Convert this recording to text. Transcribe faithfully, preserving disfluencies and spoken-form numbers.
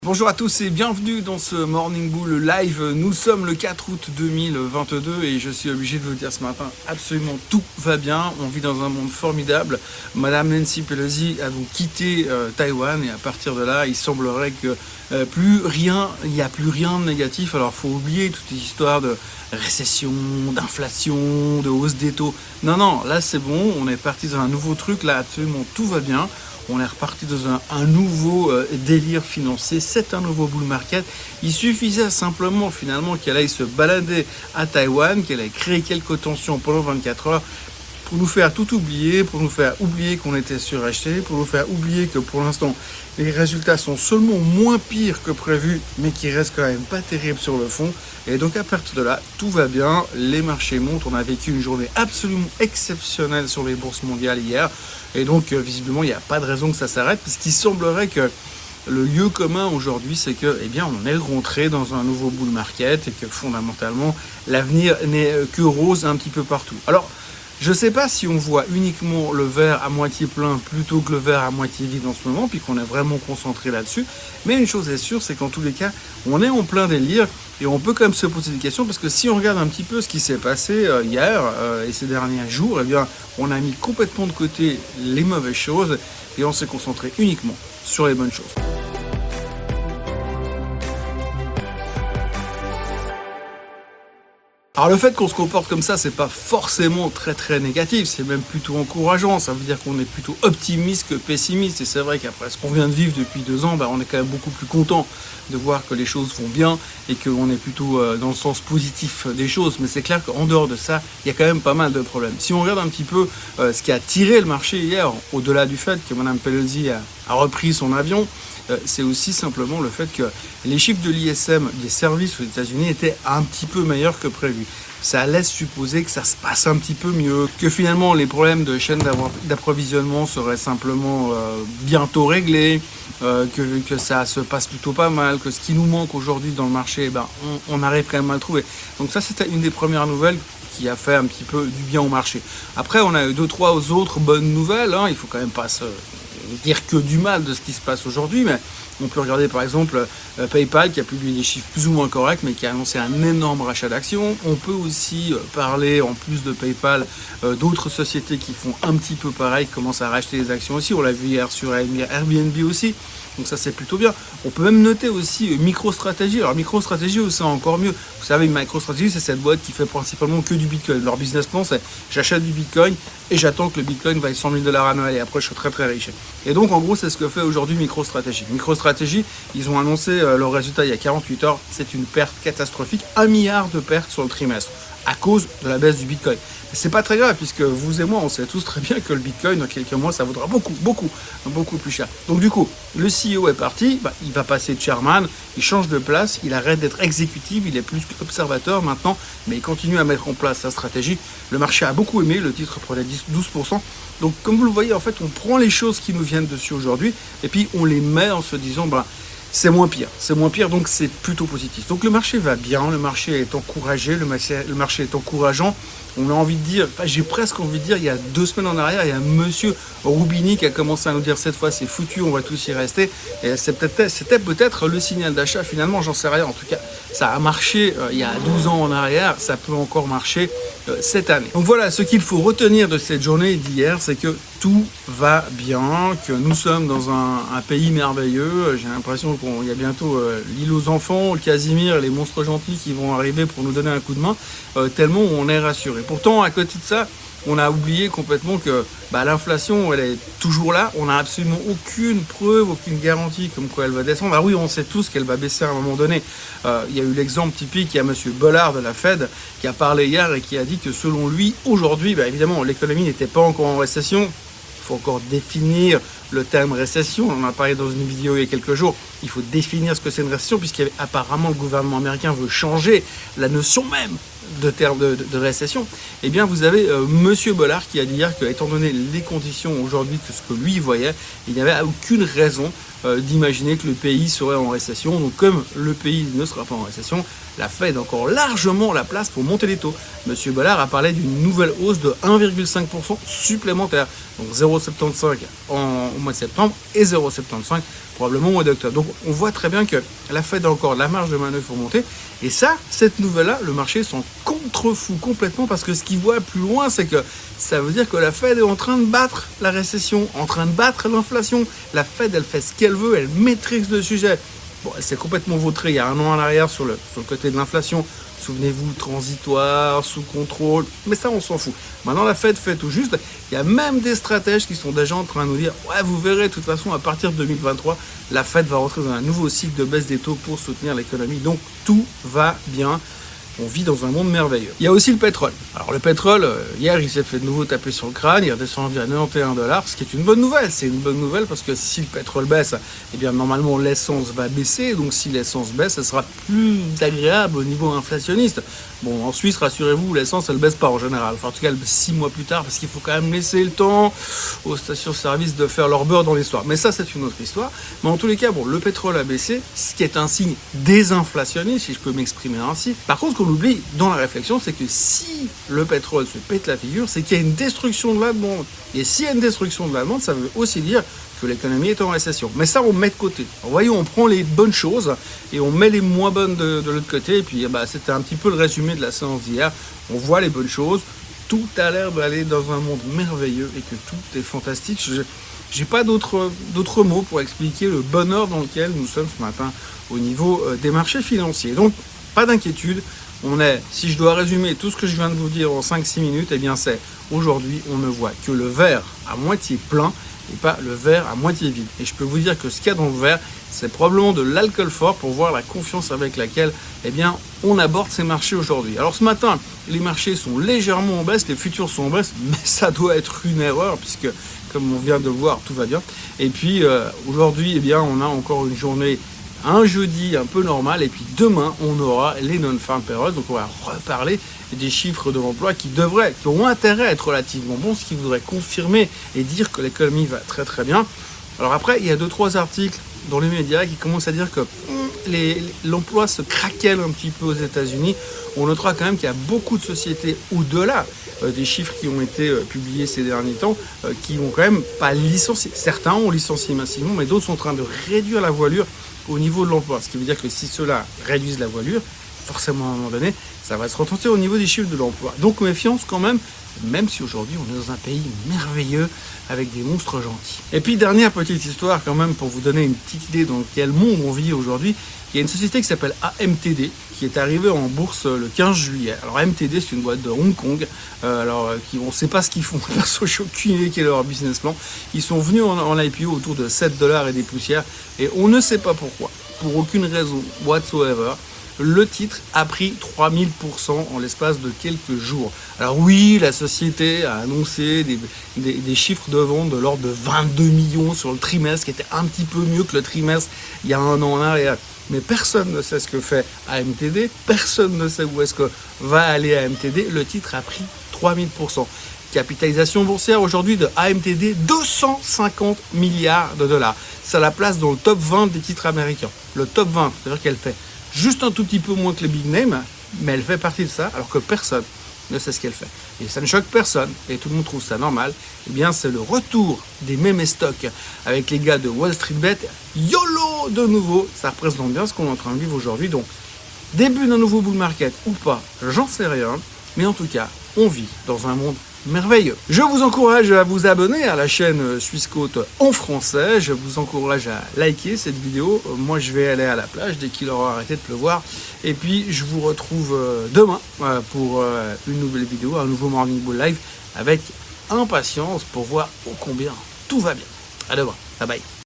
Bonjour à tous et bienvenue dans ce Morning Bull Live. Nous sommes le quatre août deux mille vingt-deux et je suis obligé de vous dire ce matin, absolument tout va bien. On vit dans un monde formidable. Madame Nancy Pelosi a donc quitté euh, Taïwan et à partir de là, il semblerait que euh, plus rien, il n'y a plus rien de négatif. Alors il faut oublier toutes les histoires de récession, d'inflation, de hausse des taux. Non, non, là c'est bon, on est parti dans un nouveau truc, là absolument tout va bien. On est reparti dans un, un nouveau euh, délire financier, c'est un nouveau bull market. Il suffisait simplement finalement qu'elle aille se balader à Taïwan, qu'elle ait créé quelques tensions pendant vingt-quatre heures pour nous faire tout oublier, pour nous faire oublier qu'on était suracheté, pour nous faire oublier que pour l'instant les résultats sont seulement moins pires que prévu, mais qui restent quand même pas terribles sur le fond. Et donc à partir de là, tout va bien, les marchés montent, on a vécu une journée absolument exceptionnelle sur les bourses mondiales hier, et donc visiblement il n'y a pas de raison que ça s'arrête, parce qu'il semblerait que le lieu commun aujourd'hui, c'est que, eh bien, on est rentré dans un nouveau bull market et que fondamentalement l'avenir n'est que rose un petit peu partout. Alors, je ne sais pas si on voit uniquement le verre à moitié plein plutôt que le verre à moitié vide en ce moment, puis qu'on est vraiment concentré là-dessus. Mais une chose est sûre, c'est qu'en tous les cas, on est en plein délire et on peut quand même se poser des questions parce que si on regarde un petit peu ce qui s'est passé euh, hier euh, et ces derniers jours, eh bien, on a mis complètement de côté les mauvaises choses et on s'est concentré uniquement sur les bonnes choses. Alors le fait qu'on se comporte comme ça, c'est pas forcément très très négatif, c'est même plutôt encourageant, ça veut dire qu'on est plutôt optimiste que pessimiste, et c'est vrai qu'après ce qu'on vient de vivre depuis deux ans, bah, on est quand même beaucoup plus content de voir que les choses vont bien et qu'on est plutôt euh, dans le sens positif des choses, mais c'est clair qu'en dehors de ça, il y a quand même pas mal de problèmes. Si on regarde un petit peu euh, ce qui a tiré le marché hier, au-delà du fait que Madame Pelosi a, a repris son avion, c'est aussi simplement le fait que les chiffres de l'I S M des services aux États-Unis étaient un petit peu meilleurs que prévu. Ça laisse supposer que ça se passe un petit peu mieux, que finalement les problèmes de chaîne d'approvisionnement seraient simplement euh, bientôt réglés, euh, que, que ça se passe plutôt pas mal, que ce qui nous manque aujourd'hui dans le marché, ben, on, on arrive quand même à le trouver. Donc ça, c'était une des premières nouvelles qui a fait un petit peu du bien au marché. Après, on a eu deux, trois autres bonnes nouvelles, hein. Il faut quand même pas se dire que du mal de ce qui se passe aujourd'hui, mais on peut regarder par exemple euh, PayPal qui a publié des chiffres plus ou moins corrects mais qui a annoncé un énorme rachat d'actions. On peut aussi euh, parler en plus de PayPal euh, d'autres sociétés qui font un petit peu pareil, qui commencent à racheter des actions aussi. On l'a vu hier sur Airbnb aussi, donc ça c'est plutôt bien. On peut même noter aussi euh, MicroStrategy. Alors MicroStrategy c'est encore mieux. Vous savez, MicroStrategy c'est cette boîte qui fait principalement que du Bitcoin. Leur business plan c'est j'achète du Bitcoin et j'attends que le Bitcoin vaille cent mille dollars annuels et après je suis très très riche. Et donc en gros c'est ce que fait aujourd'hui MicroStrategy. MicroStrategy, ils ont annoncé euh, leur résultat il y a quarante-huit heures, c'est une perte catastrophique, un milliard de pertes sur le trimestre à cause de la baisse du Bitcoin. Mais c'est pas très grave puisque vous et moi on sait tous très bien que le Bitcoin dans quelques mois ça vaudra beaucoup, beaucoup, beaucoup plus cher. Donc du coup, le C E O est parti, bah, il va passer de chairman, il change de place, il arrête d'être exécutif, il est plus observateur maintenant, mais il continue à mettre en place sa stratégie. Le marché a beaucoup aimé, le titre prenait douze pour cent. Donc comme vous le voyez, en fait, on prend les choses qui nous viennent dessus aujourd'hui et puis on les met en se disant, bah, c'est moins pire, c'est moins pire, donc c'est plutôt positif. Donc le marché va bien, le marché est encouragé, le marché, le marché est encourageant. On a envie de dire, enfin, j'ai presque envie de dire, il y a deux semaines en arrière, il y a monsieur Roubini qui a commencé à nous dire cette fois c'est foutu, on va tous y rester. Et c'est peut-être, c'était peut-être le signal d'achat, finalement, j'en sais rien. En tout cas, ça a marché euh, il y a douze ans en arrière, ça peut encore marcher euh, cette année. Donc voilà, ce qu'il faut retenir de cette journée d'hier, c'est que tout va bien, que nous sommes dans un, un pays merveilleux. J'ai l'impression qu'il y a bientôt euh, l'île aux enfants, le Casimir, les monstres gentils qui vont arriver pour nous donner un coup de main, euh, tellement on est rassuré. Pourtant, à côté de ça, on a oublié complètement que bah, l'inflation, elle est toujours là. On n'a absolument aucune preuve, aucune garantie comme quoi elle va descendre. Ah oui, on sait tous qu'elle va baisser à un moment donné. Euh, il y a eu l'exemple typique, il y a M. Bollard de la Fed qui a parlé hier et qui a dit que selon lui, aujourd'hui, bah, évidemment, l'économie n'était pas encore en récession. Il faut encore définir le terme récession. On en a parlé dans une vidéo il y a quelques jours. Il faut définir ce que c'est une récession puisqu'apparemment le gouvernement américain veut changer la notion même de terme de, de, de récession. Eh bien, vous avez euh, Monsieur Bollard qui a dit hier que, étant donné les conditions aujourd'hui que ce que lui voyait, il n'y avait aucune raison euh, d'imaginer que le pays serait en récession. Donc, comme le pays ne sera pas en récession, la Fed a encore largement la place pour monter les taux. Monsieur Bollard a parlé d'une nouvelle hausse de un virgule cinq pour cent supplémentaire. Donc zéro virgule soixante-quinze en, au mois de septembre et zéro virgule soixante-quinze probablement au mois d'octobre. Donc on voit très bien que la Fed a encore de la marge de manœuvre pour monter. Et ça, cette nouvelle-là, le marché s'en contrefout complètement parce que ce qu'il voit plus loin, c'est que ça veut dire que la Fed est en train de battre la récession, en train de battre l'inflation. La Fed, elle fait ce qu'elle veut, elle maîtrise le sujet. Bon, elle s'est complètement vautrée il y a un an en arrière sur le, sur le côté de l'inflation. Souvenez-vous, transitoire, sous contrôle, mais ça on s'en fout. Maintenant la Fed fait tout juste, il y a même des stratèges qui sont déjà en train de nous dire « Ouais, vous verrez, de toute façon, à partir de deux mille vingt-trois, la Fed va rentrer dans un nouveau cycle de baisse des taux pour soutenir l'économie. » Donc tout va bien. On vit dans un monde merveilleux. Il y a aussi le pétrole. Alors le pétrole, hier, il s'est fait de nouveau taper sur le crâne, il redescend à quatre-vingt-onze dollars, ce qui est une bonne nouvelle. C'est une bonne nouvelle parce que si le pétrole baisse, eh bien normalement l'essence va baisser. Donc si l'essence baisse, ça sera plus agréable au niveau inflationniste. Bon, en Suisse, rassurez-vous, l'essence, elle baisse pas en général. Enfin, en tout cas, elle baisse six mois plus tard parce qu'il faut quand même laisser le temps aux stations-service de faire leur beurre dans l'histoire. Mais ça, c'est une autre histoire. Mais en tous les cas, bon, le pétrole a baissé, ce qui est un signe désinflationniste, si je peux m'exprimer ainsi. Par contre, ce qu'on oublie dans la réflexion, c'est que si le pétrole se pète la figure, c'est qu'il y a une destruction de la demande. Et s'il y a une destruction de la demande, ça veut aussi dire que l'économie est en récession. Mais ça, on met de côté. Alors, voyez, on prend les bonnes choses et on met les moins bonnes de, de l'autre côté. Et puis, bah, c'était un petit peu le résumé de la séance d'hier. On voit les bonnes choses. Tout a l'air d'aller dans un monde merveilleux et que tout est fantastique. Je n'ai pas d'autres d'autres mots pour expliquer le bonheur dans lequel nous sommes ce matin au niveau euh, des marchés financiers. Donc, pas d'inquiétude. On est, si je dois résumer tout ce que je viens de vous dire en cinq six minutes, eh bien c'est aujourd'hui, on ne voit que le verre à moitié plein et pas le verre à moitié vide. Et je peux vous dire que ce qu'il y a dans le verre, c'est probablement de l'alcool fort pour voir la confiance avec laquelle eh bien, on aborde ces marchés aujourd'hui. Alors ce matin, les marchés sont légèrement en baisse, les futurs sont en baisse, mais ça doit être une erreur puisque, comme on vient de le voir, tout va bien. Et puis euh, aujourd'hui, eh bien, on a encore une journée, un jeudi un peu normal, et puis demain, on aura les non-farm payrolls, donc on va reparler des chiffres de l'emploi qui devraient, qui ont intérêt à être relativement bons, ce qui voudrait confirmer et dire que l'économie va très très bien. Alors après, il y a deux trois articles dans les médias qui commencent à dire que les, l'emploi se craquelle un petit peu aux États-Unis. On notera quand même qu'il y a beaucoup de sociétés au-delà euh, des chiffres qui ont été euh, publiés ces derniers temps, euh, qui n'ont quand même pas licencié. Certains ont licencié massivement, mais d'autres sont en train de réduire la voilure au niveau de l'emploi. Ce qui veut dire que si ceux-là réduisent la voilure, forcément à un moment donné, ça va se ressentir au niveau des chiffres de l'emploi. Donc méfiance quand même, même si aujourd'hui on est dans un pays merveilleux avec des monstres gentils. Et puis dernière petite histoire quand même pour vous donner une petite idée dans quel monde on vit aujourd'hui. Il y a une société qui s'appelle A M T D qui est arrivée en bourse le quinze juillet. Alors A M T D c'est une boîte de Hong Kong. Euh, alors qui, on ne sait pas ce qu'ils font. Perso, je suis aucune idée quel est leur business plan. Ils sont venus en, en I P O autour de sept dollars et des poussières et on ne sait pas pourquoi. Pour aucune raison whatsoever. Le titre a pris trois mille pour cent en l'espace de quelques jours. Alors oui, la société a annoncé des, des, des chiffres de vente de l'ordre de vingt-deux millions sur le trimestre, qui était un petit peu mieux que le trimestre il y a un an en arrière. Mais personne ne sait ce que fait A M T D, personne ne sait où est-ce que va aller A M T D. Le titre a pris trois mille pour cent. Capitalisation boursière aujourd'hui de A M T D, deux cent cinquante milliards de dollars. Ça la place dans le top vingt des titres américains. Le top vingt, c'est-à-dire qu'elle fait juste un tout petit peu moins que les big names, mais elle fait partie de ça, alors que personne ne sait ce qu'elle fait. Et ça ne choque personne, et tout le monde trouve ça normal. Eh bien, c'est le retour des mêmes stocks avec les gars de Wall Street Bet. YOLO de nouveau, ça représente bien ce qu'on est en train de vivre aujourd'hui. Donc, début d'un nouveau bull market ou pas, j'en sais rien. Mais en tout cas, on vit dans un monde merveilleux. Je vous encourage à vous abonner à la chaîne Suisse Côte en français. Je vous encourage à liker cette vidéo. Moi, je vais aller à la plage dès qu'il aura arrêté de pleuvoir. Et puis, je vous retrouve demain pour une nouvelle vidéo, un nouveau Morning Bull Live avec impatience pour voir ô combien tout va bien. À demain. Bye bye.